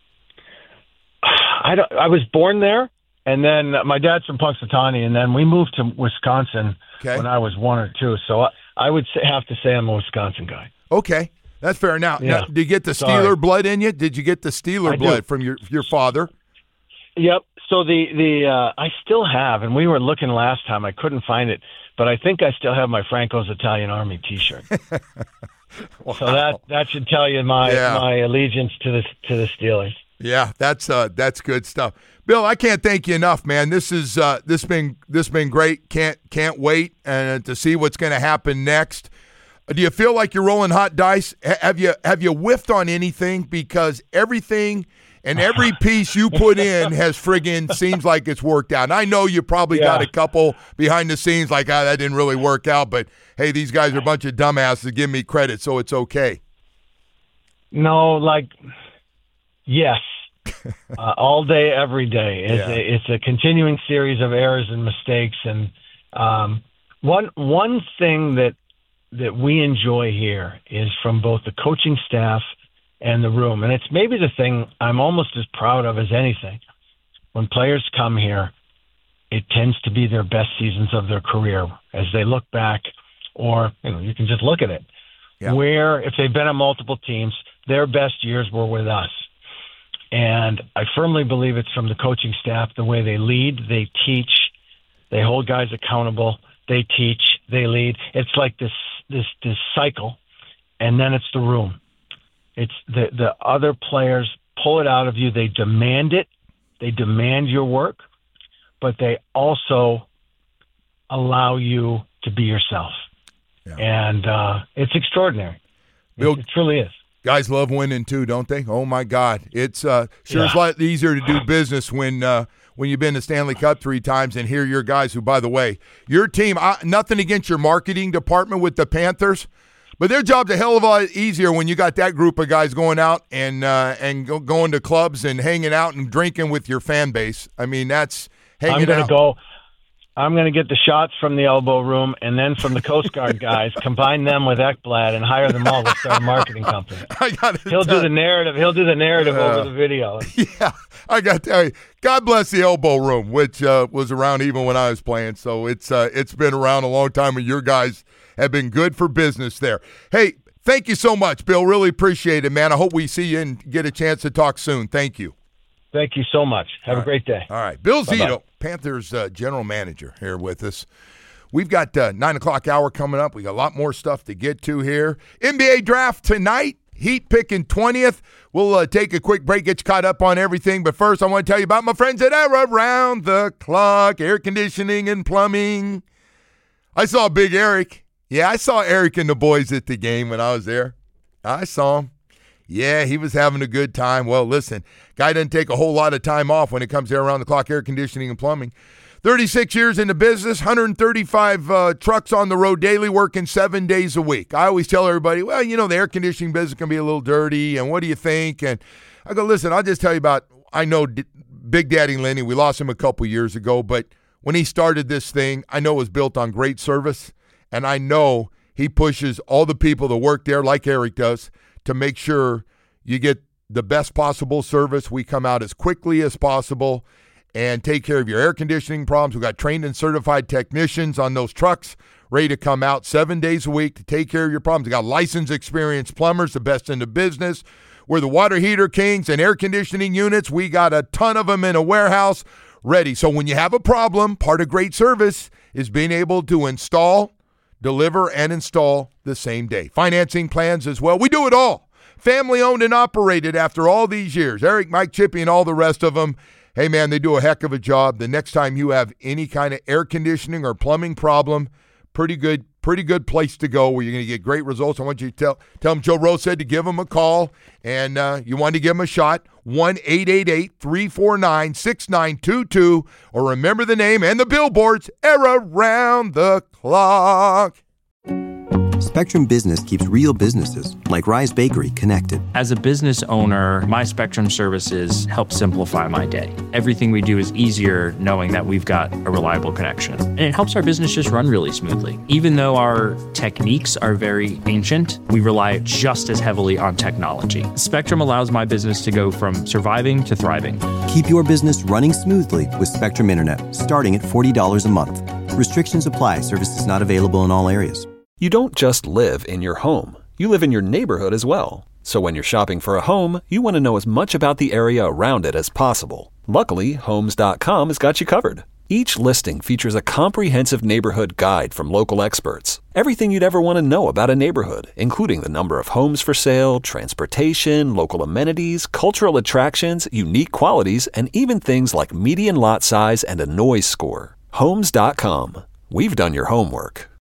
I, don't, I was born there, and then my dad's from Punxsutawney, and then we moved to Wisconsin okay. when I was one or two. So I, I would say, have to say I'm a Wisconsin guy. Okay, that's fair. Now, yeah. now did you get the Sorry. Steeler blood in you? Did you get the Steeler I blood do. from your your father? Yep. So the the uh, I still have, and we were looking last time. I couldn't find it, but I think I still have my Franco's Italian Army T-shirt. wow. So that that should tell you my yeah. my allegiance to the to the Steelers. Yeah, that's uh, that's good stuff, Bill. I can't thank you enough, man. This is uh, this been this been great. Can't can't wait and uh, to see what's going to happen next. Do you feel like you're rolling hot dice? H- have you have you whiffed on anything? Because everything. And every piece you put in has friggin' seems like it's worked out. And I know you probably yeah. got a couple behind the scenes like, ah, that didn't really work out. But, hey, these guys are a bunch of dumbasses. Give me credit, so it's okay. No, like, yes. uh, all day, every day. It's, yeah. a, it's a continuing series of errors and mistakes. And um, one one thing that that we enjoy here is from both the coaching staff and the room. And it's maybe the thing I'm almost as proud of as anything. When players come here, it tends to be their best seasons of their career as they look back, or you know, you can just look at it. Yeah. Where, if they've been on multiple teams, their best years were with us. And I firmly believe it's from the coaching staff, the way they lead, they teach, they hold guys accountable, they teach, they lead. It's like this this this cycle, and then it's the room. It's the, the other players pull it out of you. They demand it. They demand your work, but they also allow you to be yourself. Yeah. And uh, it's extraordinary. Bill, it, it truly is. Guys love winning too, don't they? Oh my God, it's uh, sure yeah. it's a lot easier to do business when uh, when you've been to Stanley Cup three times and hear your guys. Who, by the way, your team. I, nothing against your marketing department with the Panthers, but their job's a hell of a lot easier when you got that group of guys going out and uh, and go, going to clubs and hanging out and drinking with your fan base. I mean, that's hanging I'm gonna out. go. I'm going to get the shots from the elbow room and then from the Coast Guard guys, combine them with Ekblad and hire them all to start a marketing company. I gotta He'll tell do the narrative. He'll do the narrative uh, over the video. Yeah, I got to tell you, God bless the elbow room, which uh, was around even when I was playing. So it's uh, it's been around a long time, and your guys have been good for business there. Hey, thank you so much, Bill. Really appreciate it, man. I hope we see you and get a chance to talk soon. Thank you. Thank you so much. Have All a great day. All right. Bill Bye-bye. Zito, Panthers uh, general manager, here with us. We've got uh, nine o'clock hour coming up. We got a lot more stuff to get to here. N B A draft tonight. Heat picking twentieth. We'll uh, take a quick break, get you caught up on everything. But first, I want to tell you about my friends at Era Round the Clock, air conditioning and plumbing. I saw Big Eric. Yeah, I saw Eric and the boys at the game when I was there. I saw him. Yeah, he was having a good time. Well, listen, guy doesn't take a whole lot of time off when it comes to around-the-clock air conditioning and plumbing. thirty-six years in the business, one hundred thirty-five uh, trucks on the road daily, working seven days a week. I always tell everybody, well, you know, the air conditioning business can be a little dirty, and what do you think? And I go, listen, I'll just tell you about, I know D- Big Daddy Lenny, we lost him a couple years ago, but when he started this thing, I know it was built on great service, and I know he pushes all the people that work there, like Eric does, to make sure you get the best possible service. We come out as quickly as possible and take care of your air conditioning problems. We've got trained and certified technicians on those trucks ready to come out seven days a week to take care of your problems. We've got licensed, experienced plumbers, the best in the business. We're the water heater kings and air conditioning units. We got a ton of them in a warehouse ready. So when you have a problem, part of great service is being able to install, deliver, and install the same day. Financing plans as well. We do it all. Family owned and operated after all these years. Eric, Mike, Chippy, and all the rest of them. Hey, man, they do a heck of a job. The next time you have any kind of air conditioning or plumbing problem, pretty good pretty good place to go where you're going to get great results. I want you to tell, tell them Joe Rose said to give them a call, and uh, you want to give them a shot, one eight eight eight, three four nine, six nine two two, or remember the name and the billboards, Era Round the Clock. Spectrum Business keeps real businesses, like Rise Bakery, connected. As a business owner, my Spectrum services help simplify my day. Everything we do is easier knowing that we've got a reliable connection. And it helps our business just run really smoothly. Even though our techniques are very ancient, we rely just as heavily on technology. Spectrum allows my business to go from surviving to thriving. Keep your business running smoothly with Spectrum Internet, starting at forty dollars a month. Restrictions apply. Services not available in all areas. You don't just live in your home. You live in your neighborhood as well. So when you're shopping for a home, you want to know as much about the area around it as possible. Luckily, Homes dot com has got you covered. Each listing features a comprehensive neighborhood guide from local experts. Everything you'd ever want to know about a neighborhood, including the number of homes for sale, transportation, local amenities, cultural attractions, unique qualities, and even things like median lot size and a noise score. Homes dot com. We've done your homework.